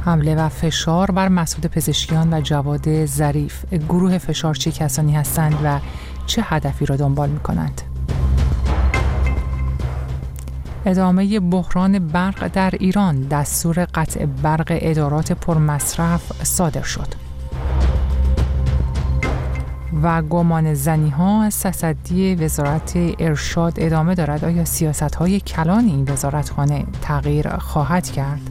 حمله و فشار بر مسعود پزشکیان و جواد ظریف. گروه فشار چه کسانی هستند و چه هدفی را دنبال می‌کنند؟ ادامه بحران برق در ایران، دستور قطع برق ادارات پرمصرف صادر شد. و گمان زنی‌ها از تصدی وزارت ارشاد ادامه دارد. آیا سیاست‌های کلان این وزارتخانه تغییر خواهد کرد؟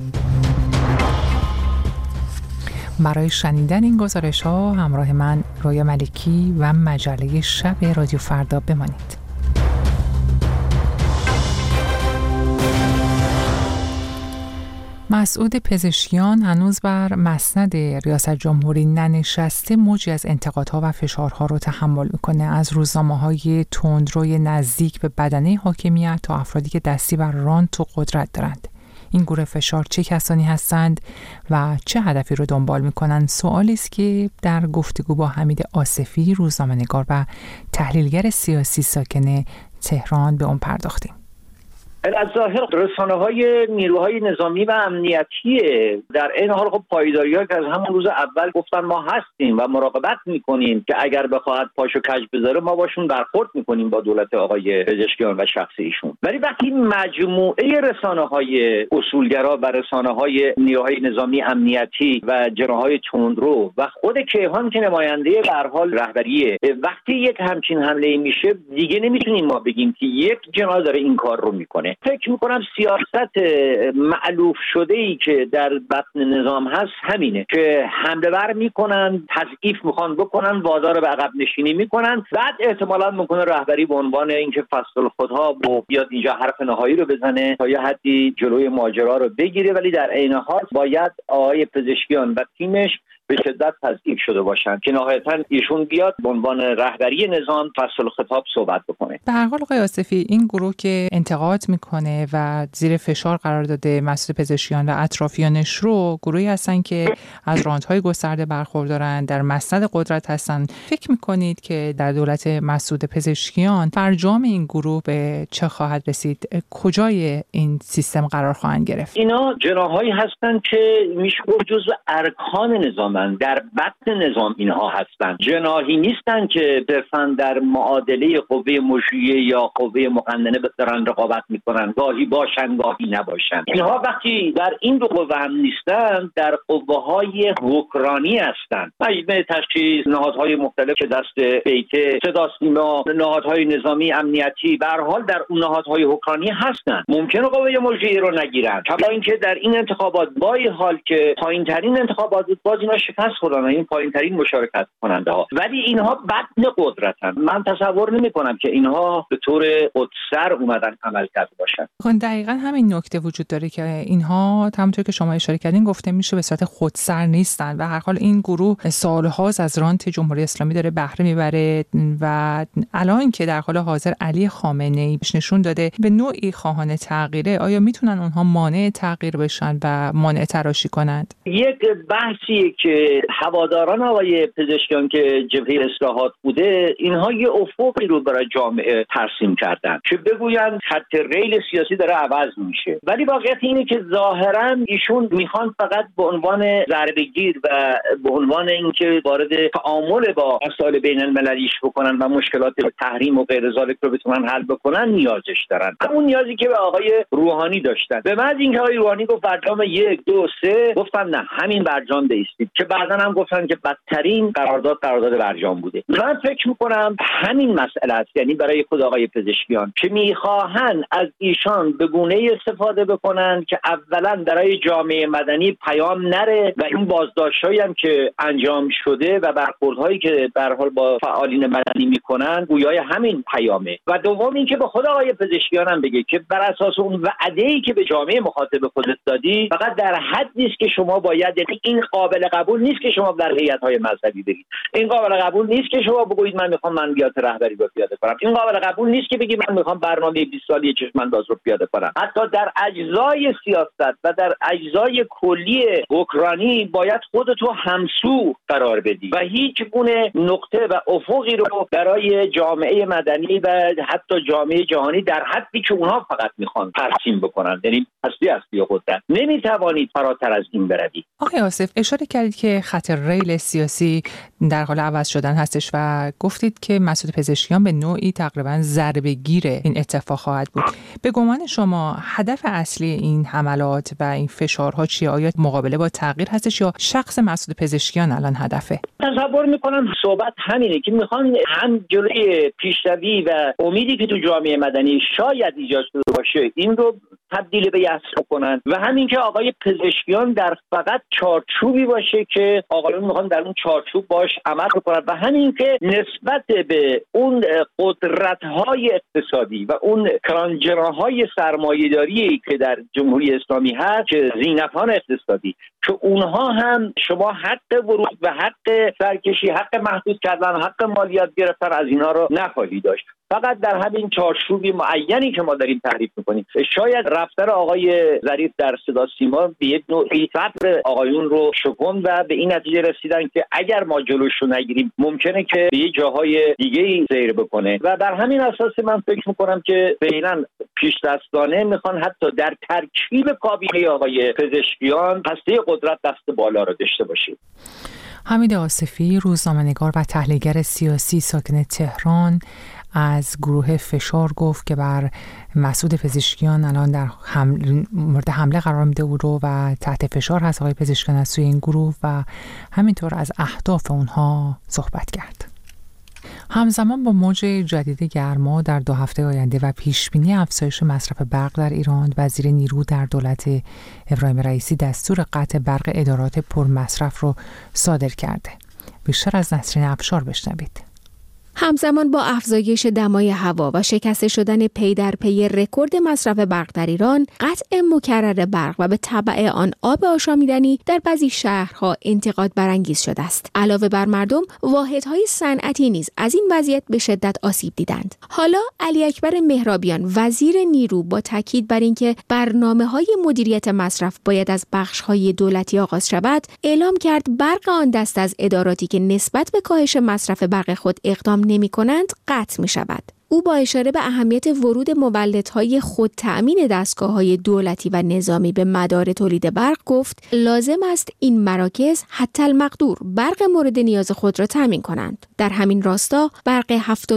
برای شنیدن این گزارش‌ها همراه من رویا ملکی و مجله شب رادیو فردا بمانید. مسعود پزشکیان هنوز بر مسند ریاست جمهوری ننشسته موجی از انتقادها و فشارها رو تحمل میکنه، از روزنامه‌های تندروی نزدیک به بدنه حاکمیت تا افرادی که دستی بر رانت و قدرت دارند. این گروه فشار چه کسانی هستند و چه هدفی رو دنبال میکنند؟ سوالی است که در گفتگو با حمید آصفی، روزنامه‌نگار و تحلیلگر سیاسی ساکن تهران به اون پرداختیم. از ظاهر رسانه‌های نیروهای نظامی و امنیتی در این حال خب پایداری‌ها که از همون روز اول گفتن ما هستیم و مراقبت می‌کنیم که اگر بخواهد پاشو کج بذاره ما باشون برخورد می‌کنیم با دولت آقای پزشکیان و شخص ایشون. ولی وقتی مجموعه رسانه‌های اصولگرا و رسانه‌های نیروهای نظامی امنیتی و جناح‌های تندرو و خود کیهان که نماینده به هر حال رهبریه، وقتی یک همچین حمله میشه دیگه نمی‌تونیم ما بگیم که یک جناح داره این کار رو می‌کنه. فکر میکنم سیاست مألوف شده‌ای که در بطن نظام هست همینه که حمله ور میکنن، تضعیف میخوان بکنن، وادار به عقب نشینی میکنن، بعد احتمالاً ممکنه رهبری به عنوان اینکه فصل خودها بیاد اینجا حرف نهایی رو بزنه تا یه حدی جلوی ماجرا رو بگیره، ولی در عین حال باید آقای پزشکیان و تیمش به شدت تضعیف شده باشن که نهایتاً ایشون بیاد به عنوان رهبری نظام فصل خطاب صحبت بکنه. به هر حال آقای آصفی، این گروه که انتقاد میکنه و زیر فشار قرار داده مسعود پزشکیان و اطرافیانش رو، گروهی هستن که از راندهای گسترده برخوردارن، در مسند قدرت هستن. فکر میکنید که در دولت مسعود پزشکیان فرجام این گروه به چه خواهد رسید؟ کجای این سیستم قرار خواهند گرفت؟ اینا جناحایی هستن که میشه گفت جزو ارکان نظام، در بطن نظام اینها هستند. جناحی نیستن که صرفاً در معادله قوه مجریه یا قوه مقننه دارن رقابت میکنن، گاهی باشن گاهی نباشن. اینها وقتی در این دو قوه هم نیستن، در قوه‌های حکرانی هستند. مجمع تشخیص، نهادهای مختلف که دست بیت، صدا سیما، نهادهای نظامی امنیتی به هر حال در اون نهادهای حکرانی هستند. ممکنه قوه مجریه رو نگیرن، کما اینکه در این انتخابات با این حال که پایین‌ترین انتخابات باز اینا شکست خوردن، این پایین‌ترین مشارکت کننده ها، ولی اینها بطن قدرتن. من تصور نمی‌کنم که اینها به طور خودسر اومدن عمل کرده باشن. دقیقاً همین نکته وجود داره که اینها همونطور که شما اشاره کردین گفته میشه به صورت خودسر نیستن و هر حال این گروه سال‌هاست از رانت جمهوری اسلامی داره بهره میبره و الان که در حال حاضر علی خامنه‌ای نشون داده به نوعی خواهان تغییره، آیا میتونن اونها مانع تغییر بشن و مانع تراشی کنند؟ یک بحثی که هواداران آقای پزشکیان که جبهه اصلاحات بوده، اینها یه افقی رو برای جامعه ترسیم کردن که بگویند خط ریل سیاسی داره عوض میشه، ولی واقعیت اینه که ظاهرا ایشون میخوان فقط به عنوان ضربه‌گیر و به عنوان اینکه وارد تعامل با مسائل بین المللیش بکنن و مشکلات تحریم و غیر ذالک رو بتونن حل بکنن نیازش دارن. همون نیازی که به آقای روحانی داشتن. به محض اینکه آقای روحانی گفت برجام 1 2 3 گفتن نه همین برجام بایستید، که بعداً هم گفتن که بدترین قرارداد برجام بوده. من فکر میکنم همین مسئله است، یعنی برای خود آقای پزشکیان که میخواهن از ایشان به گونه‌ای استفاده بکنن که اولا برای جامعه مدنی پیام نره و این بازداشت‌هایی هم که انجام شده و برخوردهایی که به هر حال با فعالین مدنی میکنن گویای همین پیامه، و دوم اینکه به خود آقای پزشکیان هم بگه که بر اساس اون وعده‌ای که به جامعه مخاطب خودت دادی فقط در حدی است که شما باید، یعنی این قابل قبول قبول نیست که شما در هیئت‌های مذهبی برید. این قابل قبول نیست که شما بگویید من میخوام منویات رهبری رو پیاده کنم. این قابل قبول نیست که بگید من میخوام برنامه 20 ساله چشم‌انداز رو پیاده کنم. حتی در اجزای سیاست و در اجزای کلی حکمرانی باید خودتو همسو قرار بدی و هیچ گونه نقطه و افقی رو برای جامعه مدنی و حتی جامعه جهانی در حدی که اونها فقط میخوان ترسیم بکنن، یعنی اصلی قدرت، نمیتوانید فراتر از این بروید. آقای آصف، اشاره کردید که خط ریل سیاسی در حال عوض شدن هستش و گفتید که مسعود پزشکیان به نوعی تقریبا ضربه‌گیر این اتفاق خواهد بود. به گمان شما هدف اصلی این حملات و این فشارها چیه؟ آیا مقابله با تغییر هستش یا شخص مسعود پزشکیان الان هدفه؟ تصور میکنم صحبت همینه که میخوان هم جلوی پیشروی و امیدی که تو جامعه مدنی شاید ایجاد شده باشه این رو تبدیل به یأس کنن و همین که آقای پزشکیان در فقط چارچوبی باشه که آقایون میخوان در اون چارچوب باش عمل کنن و همین که نسبت به اون قدرت‌های اقتصادی و اون کرانجراهای سرمایه‌داری که در جمهوری اسلامی هست که زینفان اقتصادی که اونها هم شما حق ورود و حق سرکشی، حق محدود کردن، حق مالیات گرفتن از اینا رو نخواهی داشت. فقط در همین چارچوبی معینی که ما داریم تعریف می‌کنیم. شاید رفتار آقای ظریف در صدا سیما به یک نوعی صبر آقایون رو شکن و به این نتیجه رسیدن که اگر ما جلوش رو نگیریم ممکنه که به یه جاهای دیگه‌ای سیر بکنه و در همین اساس من فکر می‌کنم که فعلا پیش دستانه میخوان حتی در ترکیب کابینه آقای پزشکیان هسته قدرت دست بالا رو داشته باشه. حمید آصفی، روزنامه‌نگار و تحلیلگر سیاسی ساکن تهران، از گروه فشار گفت که بر مسعود پزشکیان الان در مورد حمله قرار میده او رو و تحت فشار هست آقای پزشکیان از سوی این گروه و همینطور از اهداف اونها صحبت کرد. همزمان با موج جدید گرما در 2 هفته آینده و پیشبینی افزایش مصرف برق در ایران، وزیر نیرو در دولت ابراهیم رئیسی دستور قطع برق ادارات پرمصرف رو صادر کرده. بیشتر از نسرین افشار بشنوید. همزمان با افزایش دمای هوا و شکسته شدن پی در پی رکورد مصرف برق در ایران، قطع مکرر برق و به تبع آن آب آشامیدنی در بعضی شهرها انتقاد برانگیز شده است. علاوه بر مردم، واحدهای صنعتی نیز از این وضعیت به شدت آسیب دیدند. حالا علی اکبر مهرابیان، وزیر نیرو، با تاکید بر اینکه برنامه‌های مدیریت مصرف باید از بخش‌های دولتی آغاز شود، اعلام کرد برق آن دست از اداراتی که نسبت به کاهش مصرف برق خود اقدام نمی‌کنند قطع می‌شود. او با اشاره به اهمیت ورود مولدهای خود تأمین دستگاه‌های دولتی و نظامی به مدار تولید برق گفت لازم است این مراکز حتی المقدور برق مورد نیاز خود را تأمین کنند. در همین راستا برق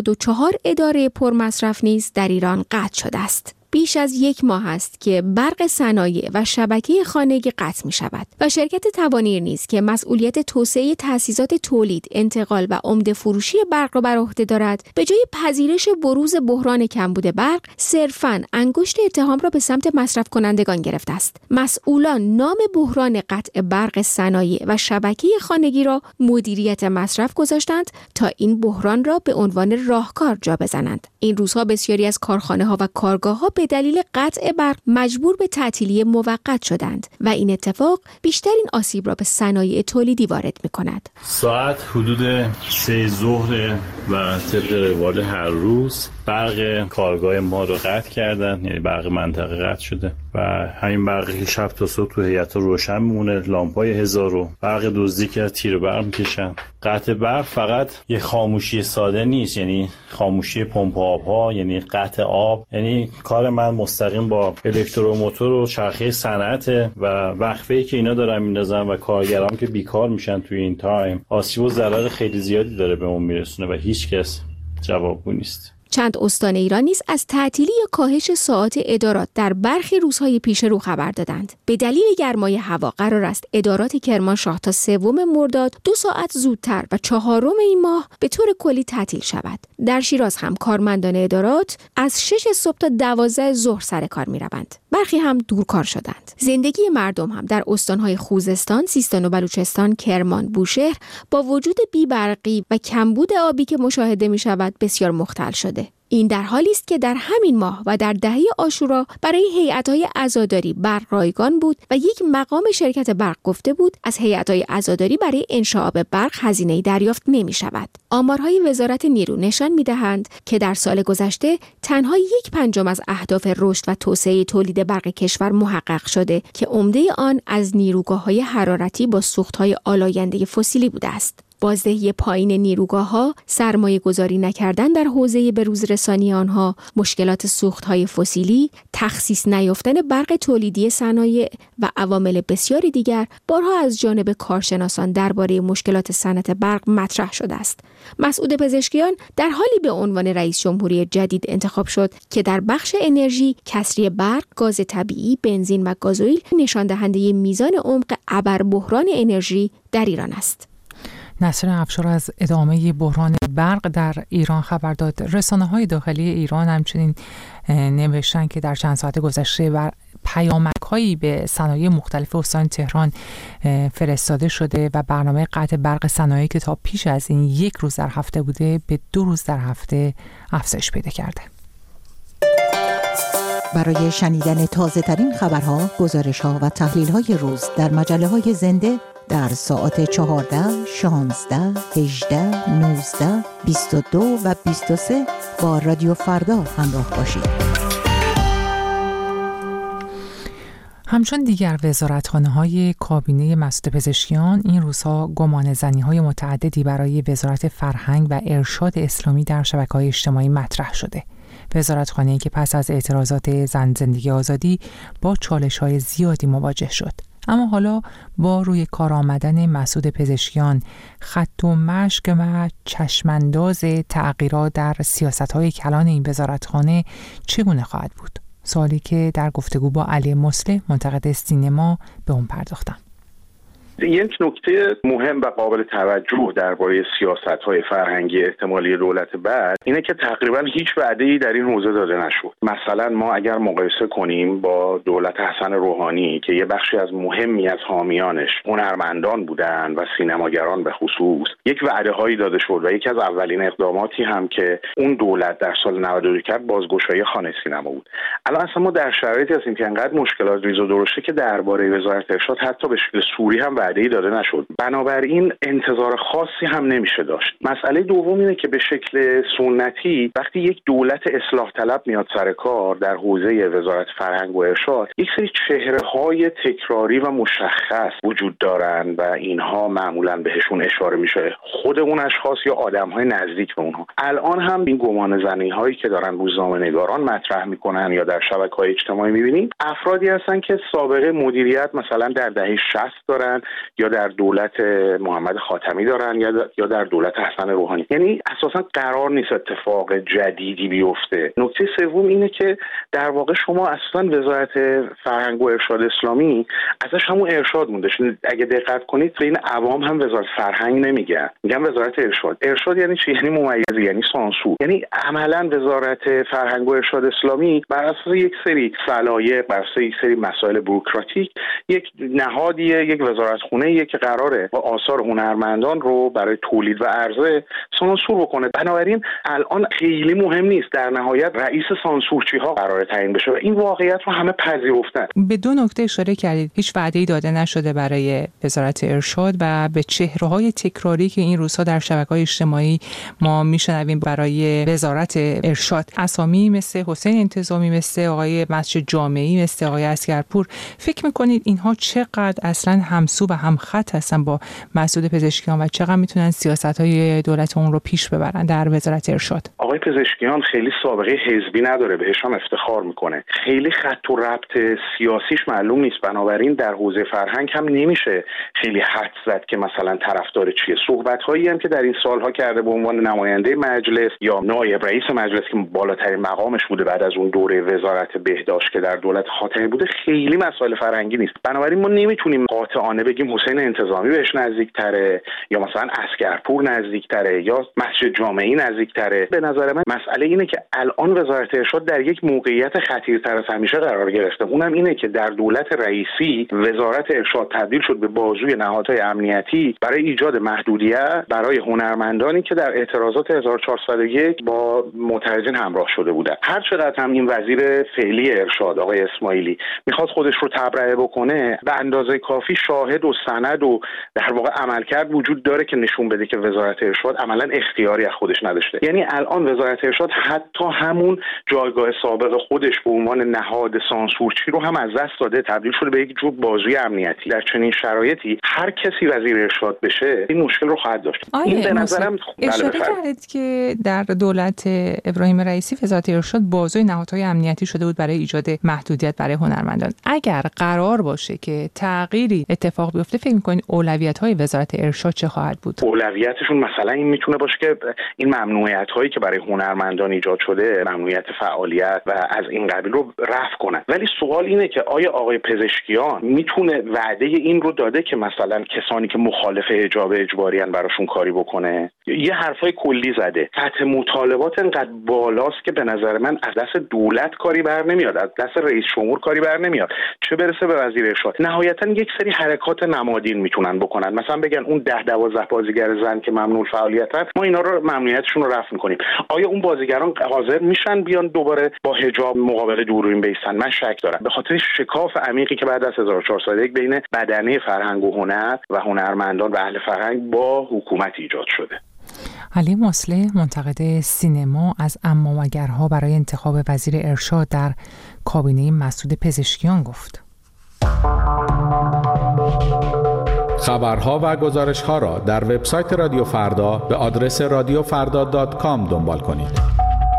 74 اداره پرمصرف نیز در ایران قطع شده است. بیش از 1 ماه است که برق صنایع و شبکه خانگی قطع می شود و شرکت توانیر نیز که مسئولیت توسعه تأسیسات تولید، انتقال و عمده فروشی برق را بر عهده دارد، به جای پذیرش بروز بحران کمبود برق، صرفاً انگشت اتهام را به سمت مصرف کنندگان گرفته است. مسئولان نام بحران قطع برق صنایع و شبکه خانگی را مدیریت مصرف گذاشتند تا این بحران را به عنوان راهکار جا بزنند. این روزها بسیاری از کارخانه‌ها و کارگاه‌ها به دلیل قطع برق مجبور به تعطیلی موقت شدند و این اتفاق بیشترین آسیب را به صنایع تولیدی وارد می‌کند. ساعت حدود 3 ظهر و طبق روال هر روز برق کارگاه ما رو قطع کردن، یعنی برق منطقه قطع شده و همین برقی که شب تا صبح تو هیئت روشن میمونه، لامپای 1000 و برق دزدی که از تیر برق میکشن. قطع برق فقط یه خاموشی ساده نیست، یعنی خاموشی پمپ آب‌ها، یعنی قطع آب، یعنی کار من مستقیم با الکتروموتور و چرخه صنعت و وقفه‌ای که اینا دارن میندازن و کارگران که بیکار میشن توی این تایم، آسیب و ضرر خیلی زیادی داره به اون میرسونه و هیچ کس جوابگو نیست. چند استان ایران نیز از تعطیلی یا کاهش ساعات ادارات در برخی روزهای پیش رو خبر دادند. به دلیل گرمای هوا قرار است ادارات کرمانشاه تا 3 مرداد 2 ساعت زودتر و 4 این ماه به طور کلی تعطیل شود. در شیراز هم کارمندان ادارات از 6 صبح تا 12 ظهر سر کار می‌روند. برخی هم دورکار شدند. زندگی مردم هم در استان‌های خوزستان، سیستان و بلوچستان، کرمان، بوشهر با وجود بی‌برقی و کمبود آبی که مشاهده می‌شود بسیار مختل شده. این در حالی است که در همین ماه و در دهه عاشورا برای هیئت‌های عزاداری برق رایگان بود و یک مقام شرکت برق گفته بود از هیئت‌های عزاداری برای انشاء آب برق هزینه‌ای دریافت نمی‌شود. آمارهای وزارت نیرو نشان می‌دهند که در سال گذشته تنها 1/5 از اهداف رشد و توسعه تولید برق کشور محقق شده که عمده آن از نیروگاه‌های حرارتی با سوخت‌های آلاینده فسیلی بوده است. بازدهی پایین نیروگاه‌ها، سرمایه گذاری نکردن در حوزه بروزرسانی آنها، مشکلات سوخت‌های فسیلی، تخصیص نیافتن برق تولیدی صنایع و عوامل بسیاری دیگر بارها از جانب کارشناسان درباره مشکلات صنعت برق مطرح شده است. مسعود پزشکیان در حالی به عنوان رئیس جمهوری جدید انتخاب شد که در بخش انرژی، کسری برق، گاز طبیعی، بنزین و گازوئیل نشان دهنده میزان عمق ابربحران انرژی در ایران است. نصر افشار از ادامه بحران برق در ایران خبر داد. رسانه‌های داخلی ایران همچنین نوشتن که در چند ساعت گذشته بر پیامک‌هایی به صنایع مختلف استان تهران فرستاده شده و برنامه قطع برق صنایعی که تا پیش از این 1 روز در هفته بوده به 2 روز در هفته افزایش پیدا کرده. برای شنیدن تازه‌ترین خبرها، گزارش‌ها و تحلیل‌های روز در مجله‌های زنده در ساعت 14, 16, 18, 19, 22 و 23 با رادیو فردا همراه باشید. همچون دیگر وزارتخانه‌های کابینه مسعود پزشکیان این روزها گمانه‌زنی‌های متعددی برای وزارت فرهنگ و ارشاد اسلامی در شبکه‌های اجتماعی مطرح شده. وزارتخانه‌ای که پس از اعتراضات زن زندگی آزادی با چالش‌های زیادی مواجه شد. اما حالا با روی کار آمدن مسعود پزشکیان، خط و مشق و چشمانداز تغییرات در سیاست‌های کلان این وزارتخانه چگونه خواهد بود؟ سوالی که در گفتگو با علی مصلح منتقد سینما به اون پرداختم. یک نکته مهم و قابل توجه درباره سیاست‌های فرهنگی احتمالی دولت بعد اینه که تقریبا هیچ وعده‌ای در این حوزه داده نشد. مثلا ما اگر مقایسه کنیم با دولت حسن روحانی که یه بخشی از مهمی از حامیانش هنرمندان بودن و سینماگران به خصوص، یک وعده‌هایی داده شد و یکی از اولین اقداماتی هم که اون دولت در سال 92 کرد بازگشایی خانه سینما بود. الان اصلا ما در شرایطی هستیم که انقدر مشکلات ریز و درشته که درباره وزارت ارشاد حتی به شکل سوری هم وعده‌ای داده نشد. بنابراین انتظار خاصی هم نمیشه داشت. مسئله دوم اینه که به شکل سنتی وقتی یک دولت اصلاح طلب میاد سر کار در حوزه وزارت فرهنگ و ارشاد، یک سری چهره‌های تکراری و مشخص وجود دارن و اینها معمولاً بهشون اشاره میشه، خود اون اشخاص یا آدم‌های نزدیک به اونها. الان هم این گمانه‌زنی‌هایی که دارن روزنامه‌نگاران مطرح میکنن یا در شبکه‌های اجتماعی میبینیم، افرادی هستن که سابقه مدیریت مثلا در دهه 60 دارن یا در دولت محمد خاتمی دارن یا در دولت حسن روحانی. یعنی اساسا قرار نیست اتفاق جدیدی بیفته. نکته سوم اینه که در واقع شما اصلا وزارت فرهنگ و ارشاد اسلامی ازش همون ارشاد مونده. اگه دقت کنید به این عوام هم وزارت فرهنگ نمیگن، میگن وزارت ارشاد. ارشاد یعنی چی؟ یعنی ممیزی، یعنی سانسور. یعنی عملا وزارت فرهنگ و ارشاد اسلامی بر اساس یک سری صلاحیت، بر اساس یک سری مسائل بوروکراتیک، یک نهادیه، یک وزارتخونه که قراره با آثار هنرمندان رو برای تولید و عرضه سانسور بکنه. بنابراین الان خیلی مهم نیست در نهایت رئیس سانسورچی ها قراره تعیین بشه و این واقعیت رو همه پذیرفتن. به دو نکته اشاره کردید. هیچ وعده‌ای داده نشده برای وزارت ارشاد و به چهره‌های تکراری که این روزها در شبکه‌های اجتماعی ما میشنویم برای وزارت ارشاد، اسامی مثل حسین انتظامی، مثل آقای مسجد جامعی، مثل آقای اسگرپور. فکر می‌کنید اینها چقدر اصلاً همسو و همخط هستن با مسعود پزشکیان و چقدر میتونن سیاست‌های دولت اون رو پیش ببرن در وزارت ارشاد؟ آقای پزشکیان خیلی سابقه حزبی نداره، بهش هم افتخار میکنه. خیلی خط و ربط سیاسیش معلوم نیست. بنابراین در حوزه فرهنگ هم نمیشه خیلی حد زد که مثلا طرفدار چیه. صحبت‌هایی هم که در این سالها کرده به عنوان نماینده مجلس یا نایب رئیس مجلس که بالاترین مقامش بوده بعد از اون دوره وزارت بهداشت که در دولت خاتمی بوده، خیلی مسائل فرهنگی نیست. بنابراین ما نمیتونیم قاطعانه بگیم بگیم حسین انتظامی بهش نزدیک‌تره یا مثلا عسکرپور نزدیک‌تره یا مسجد جامعی نزدیک‌تره. به نظر من مسئله اینه که الان وزارت ارشاد در یک موقعیت خطیرتر از همیشه قرار گرفته. اونم اینه که در دولت رئیسی وزارت ارشاد تبدیل شد به بازوی نهادهای امنیتی برای ایجاد محدودیت برای هنرمندانی که در اعتراضات 1401 با معترضین همراه شده بودند. هر چقدر هم این وزیر فعلی ارشاد آقای اسماعیلی میخواد خودش رو تبرئه بکنه، به اندازه کافی شاهد و سند و در واقع عملکرد وجود داره که نشون بده که وزارت ارشاد عملاً اختیاری از خودش نداشته. یعنی الان وزارت ارشاد حتی همون جایگاه سابق خودش به عنوان نهاد سانسورچی رو هم از دست داده، تبدیل شده به یک جور بازوی امنیتی. در چنین شرایطی هر کسی وزیر ارشاد بشه این مشکل رو خواهد داشت. این به نظرم اشاره کردید که در دولت ابراهیم رئیسی وزارت ارشاد بازوی نهادهای امنیتی شده بود برای ایجاد محدودیت برای هنرمندان. اگر قرار باشه که تغییری اتفاق بیفته، فکر می‌کنید اولویت‌های وزارت ارشاد چه خواهد بود؟ اولویتشون مثلا این میتونه باشه که این ممنوعیت‌هایی که برای هنرمندان ایجاد شده، ممنوعیت فعالیت و از این قبیل رو رفع کنن. ولی سوال اینه که آیا آقای پزشکیان میتونه وعده این رو داده که مثلا کسانی که مخالف حجاب اجباری ان براشون کاری بکنه؟ یه حرفای کلی زده. سطح مطالبات انقدر بالاست که به نظر من از دست دولت کاری بر نمیاد، از دست رئیس جمهور کاری بر نمیاد، چه برسه به وزیر ارشاد. نهایتا یک سری حرکات نمادین میتونن بکنن، مثلا بگن اون 10-12 بازیگر زن که ممنوع فعالیتن ما اینا رو ممنوعیتشون رو رفع میکنیم. آیا اون بازیگران حاضر میشن بیان دوباره با حجاب مقابل دوربین بیستن؟ من شک دارم، به خاطر شکاف عمیقی که بعد از 1401 بین بدنه فرهنگ و هنر و هنرمندان و اهل فرهنگ با حکومت ایجاد شده. علی مصلح، منتقد سینما، از امامگرها برای انتخاب وزیر ارشاد در کابینه مسعود پزشکیان گفت: خبرها و گزارش‌ها را در وبسایت رادیو فردا به آدرس radiofarda.com دنبال کنید.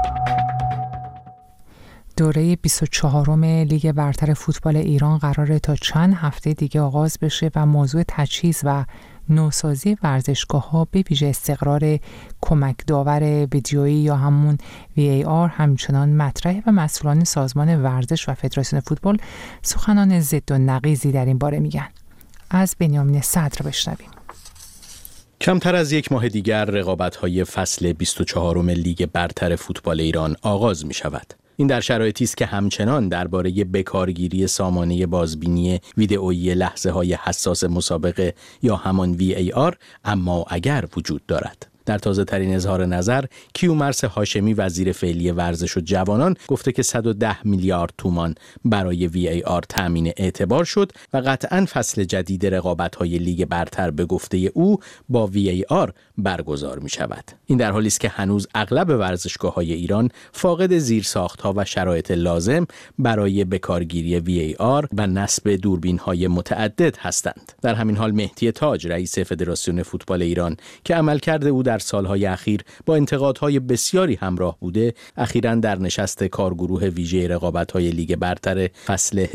دوره 24م لیگ برتر فوتبال ایران قراره تا چند هفته دیگه آغاز بشه و موضوع تجهیز و نوسازی ورزشگاه‌ها به ویژه استقرار کمک داور ویدیویی یا همون VAR همچنان مطرحه و مسئولان سازمان ورزش و فدراسیون فوتبال سخنان ضد و نقیضی در این باره میگن. از بنیامین صدر بشنویم. کمتر از یک ماه دیگر رقابت‌های فصل 24م لیگ برتر فوتبال ایران آغاز می‌شود. این در شرایطی است که همچنان درباره بکارگیری سامانه بازبینی ویدئویی لحظه‌های حساس مسابقه یا همان VAR اما اگر وجود دارد. در تازه ترین اظهار نظر، کیومرث هاشمی وزیر فعلی ورزش و جوانان گفته که 110 میلیارد تومان برای VAR تامین اعتبار شد و قطعاً فصل جدید رقابت‌های لیگ برتر به گفته او با VAR برگزار می شود. این در حالی است که هنوز اغلب ورزشگاه‌های ایران فاقد زیرساخت‌ها و شرایط لازم برای بکارگیری VAR و نصب دوربین‌های متعدد هستند. در همین حال مهدی تاج رئیس فدراسیون فوتبال ایران که عملکرد او در سالهای اخیر با انتقادهای بسیاری همراه بوده، اخیراً در نشست کارگروه ویژه رقابت‌های لیگ برتر فصل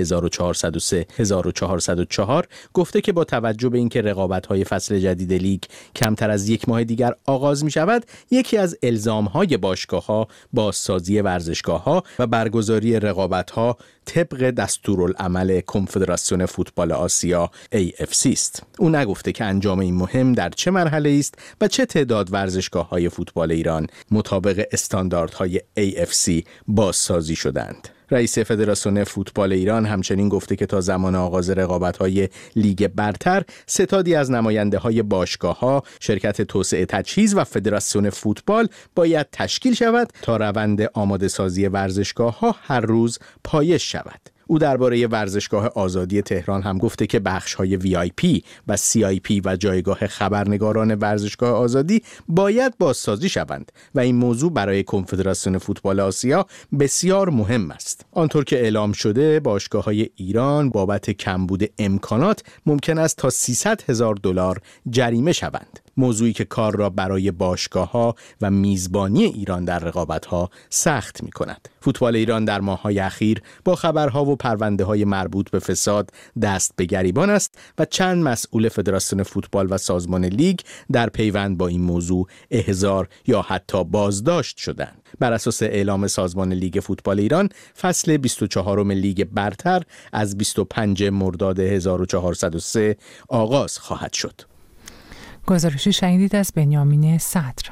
1403-1404 گفته که با توجه به اینکه رقابت‌های فصل جدید لیگ کمتر از یک ماه دیگر آغاز می‌شود، یکی از الزام‌های باشگاه‌ها بازسازی ورزشگاه‌ها و برگزاری رقابت‌ها طبق دستورالعمل کنفدراسیون فوتبال آسیا AFC است. او نگفته که انجام این مهم در چه مرحله است و چه تعداد ورزشگاه‌های فوتبال ایران مطابق استانداردهای AFC بازسازی شدند. رئیس فدراسیون فوتبال ایران همچنین گفته که تا زمان آغاز رقابت‌های لیگ برتر ستادی از نماینده‌های باشگاه‌ها، شرکت توسعه تجهیز و فدراسیون فوتبال باید تشکیل شود تا روند آماده‌سازی ورزشگاه‌ها هر روز پایش شود. او درباره ورزشگاه آزادی تهران هم گفته که بخش‌های VIP و CIP و جایگاه خبرنگاران ورزشگاه آزادی باید بازسازی شوند و این موضوع برای کنفدراسیون فوتبال آسیا بسیار مهم است. آنطور که اعلام شده، باشگاه‌های ایران بابت کمبود امکانات ممکن است تا $300,000 جریمه شوند. موضوعی که کار را برای باشگاه‌ها و میزبانی ایران در رقابت‌ها سخت می‌کند. فوتبال ایران در ماه‌های اخیر با خبرها و پرونده‌های مربوط به فساد دست به گریبان است و چند مسئول فدراسیون فوتبال و سازمان لیگ در پیوند با این موضوع احضار یا حتی بازداشت شدند. بر اساس اعلام سازمان لیگ فوتبال ایران، فصل 24م لیگ برتر از 25 مرداد 1403 آغاز خواهد شد. گزارشی شنیدید از بنیامین صدر.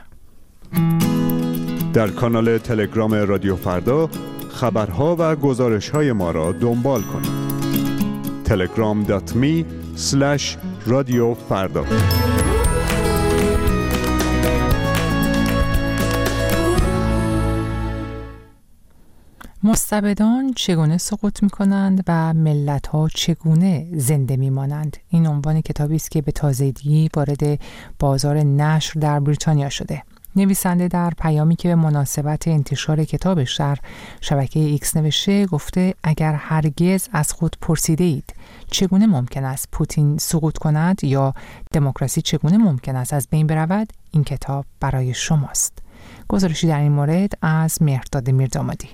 در کانال تلگرام رادیو فردا خبرها و گزارش‌های ما را دنبال کنید. telegram.me/رادیو فردا. مستبدان چگونه سقوط می‌کنند و ملت‌ها چگونه زنده می‌مانند؟ این عنوان کتابی است که به تازگی وارد بازار نشر در بریتانیا شده. نویسنده در پیامی که به مناسبت انتشار کتابش در شبکه ایکس نوشته گفته اگر هرگز از خود پرسیده اید چگونه ممکن است پوتین سقوط کند یا دموکراسی چگونه ممکن است از بین برود، این کتاب برای شماست. گزارشی در این مورد از مهرداد میردامادی.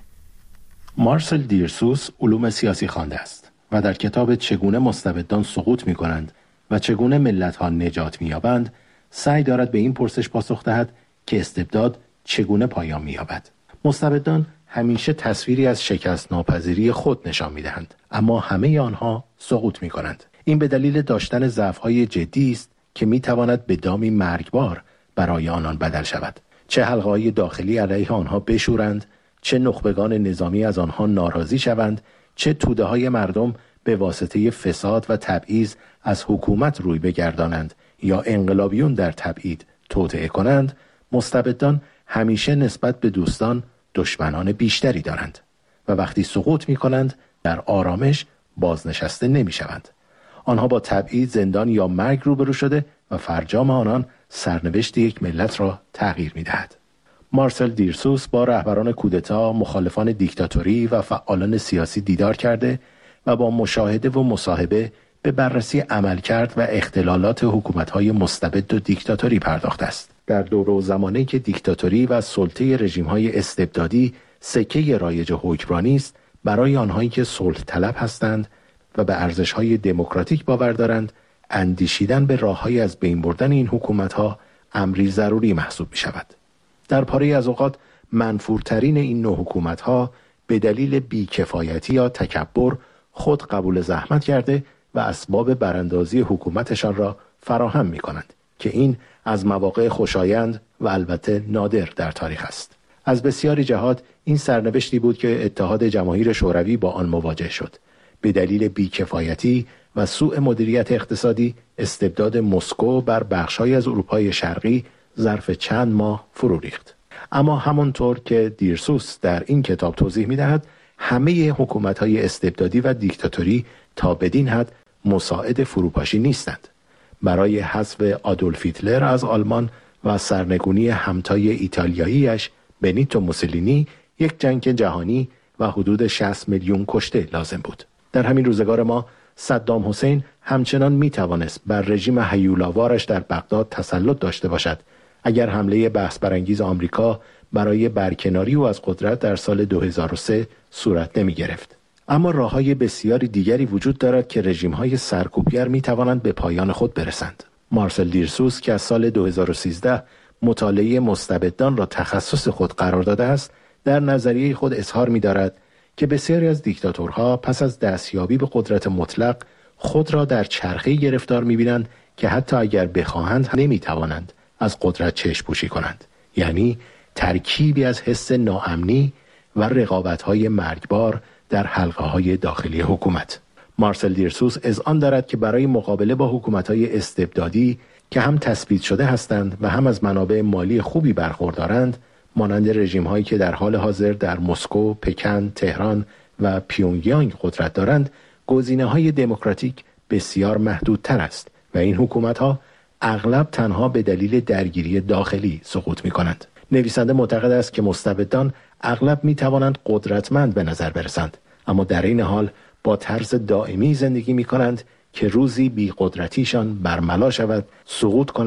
مارسل دیرسوس علوم سیاسی خوانده است و در کتاب چگونه مستبدان سقوط می‌کنند و چگونه ملت‌ها نجات می‌یابند سعی دارد به این پرسش پاسخ دهد که استبداد چگونه پایان می‌یابد. مستبدان همیشه تصویری از شکست ناپذیری خود نشان می‌دهند، اما همه آنها سقوط می‌کنند. این به دلیل داشتن ضعف‌های جدی است که می‌تواند به دامی مرگبار برای آنان بدل شود. چه حلقه‌های داخلی علیه آنها بشورند، چه نخبگان نظامی از آنها ناراضی شوند، چه توده‌های مردم به واسطه فساد و تبعیض از حکومت روی بگردانند یا انقلابیون در تبعید توطئه کنند، مستبدان همیشه نسبت به دوستان دشمنان بیشتری دارند و وقتی سقوط می‌کنند در آرامش بازنشسته نمی‌شوند. آنها با تبعید، زندان یا مرگ روبرو شده و فرجام آنان سرنوشت یک ملت را تغییر می‌دهد. مارسل دیرسوس با رهبران کودتا، مخالفان دیکتاتوری و فعالان سیاسی دیدار کرده و با مشاهده و مصاحبه به بررسی عملکرد و اختلالات حکومت‌های مستبد و دیکتاتوری پرداخته است. در دور و زمانی که دیکتاتوری و سلطه رژیم‌های استبدادی سکه رایج حکمرانی است، برای آنهایی که صلح طلب هستند و به ارزش‌های دموکراتیک باور دارند، اندیشیدن به راه‌های از بین بردن این حکومت‌ها امری ضروری محسوب می‌شود. در پاره از اوقات منفورترین این نوع حکومت‌ها به دلیل بیکفایتی یا تکبر خود قبول زحمت کرده و اسباب براندازی حکومتشان را فراهم می‌کنند که این از مواقع خوشایند و البته نادر در تاریخ است. از بسیاری جهات این سرنوشتی بود که اتحاد جماهیر شوروی با آن مواجه شد. به دلیل بیکفایتی و سوء مدیریت اقتصادی استبداد مسکو بر بخش‌های از اروپای شرقی ظرف چند ماه فرو ریخت. اما همانطور که دیرسوس در این کتاب توضیح می‌دهد، همه حکومت‌های استبدادی و دیکتاتوری تا بدین حد مساعد فروپاشی نیستند. برای حذف آدولف هیتلر از آلمان و سرنگونی همتای ایتالیاییش بنیتو موسولینی یک جنگ جهانی و حدود 60 میلیون کشته لازم بود. در همین روزگار ما صدام حسین همچنان میتوانست بر رژیم هیولاوارش در بغداد تسلط داشته باشد اگر حمله بحث برانگیز آمریکا برای برکناری او از قدرت در سال 2003 صورت نمی گرفت. اما راه‌های بسیاری دیگری وجود دارد که رژیم‌های سرکوبگر می‌توانند به پایان خود برسند. مارسل دیرسوس که از سال 2013 مطالعه مستبدان را تخصص خود قرار داده است، در نظریه خود اظهار می‌دارد که بسیاری از دیکتاتورها پس از دستیابی به قدرت مطلق خود را در چرخه‌ای گرفتار می‌بینند که حتی اگر بخواهند نمی‌توانند از قدرت چشم پوشی کنند. یعنی ترکیبی از حس ناامنی و رقابت‌های مرگبار در حلقه‌های داخلی حکومت. مارسل دیرسوس اذعان دارد که برای مقابله با حکومت‌های استبدادی که هم تثبیت شده هستند و هم از منابع مالی خوبی برخوردارند، مانند رژیم‌هایی که در حال حاضر در مسکو، پکن، تهران و پیونگیانگ قدرت دارند، گزینه‌های دموکراتیک بسیار محدودتر است و این حکومت‌ها اغلب تنها به دلیل درگیری داخلی سقوط می‌کنند. نویسنده معتقد است که مستبدان اغلب می‌توانند قدرتمند به نظر برسند، اما در این حال با طرز دائمی زندگی می‌کنند که روزی بی قدرتیشان برملا شود، سقوط کنند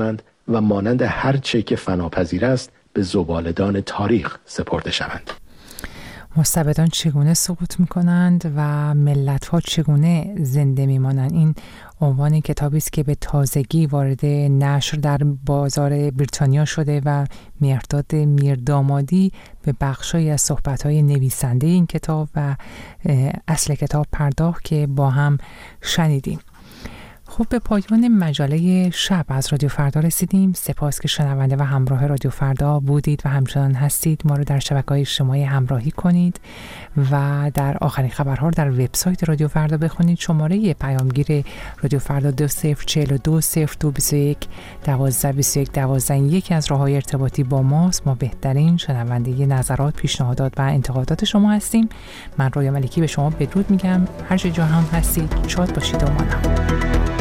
و مانند هر چه که فناپذیر است به زباله‌دان تاریخ سپرده شوند. مستبدان چگونه سقوط می‌کنند و ملت‌ها چگونه زنده می‌مانند؟ این عنوان کتابی است که به تازگی وارد نشر در بازار بریتانیا شده و مهرداد میردامادی به بخشی از صحبت‌های نویسنده این کتاب و اصل کتاب پرداخت که با هم شنیدیم. خب به پایان مجله شب از رادیو فردا رسیدیم. سپاس که شنونده و همراه رادیو فردا بودید و همچنان هستید. ما رو در شبکه‌های اجتماعی همراهی کنید و در آخرین خبرها در وبسایت رادیو فردا بخونید. شماره پیامگیر رادیو فردا 2042 0221 1221 12 یکی از راه‌های ارتباطی با ماست. ما بهترین شنونده نظرات، پیشنهادات و انتقادات شما هستیم. من رویا ملکی به شما بدرود میگم. هر جا هم هستید شاد باشید و مانا.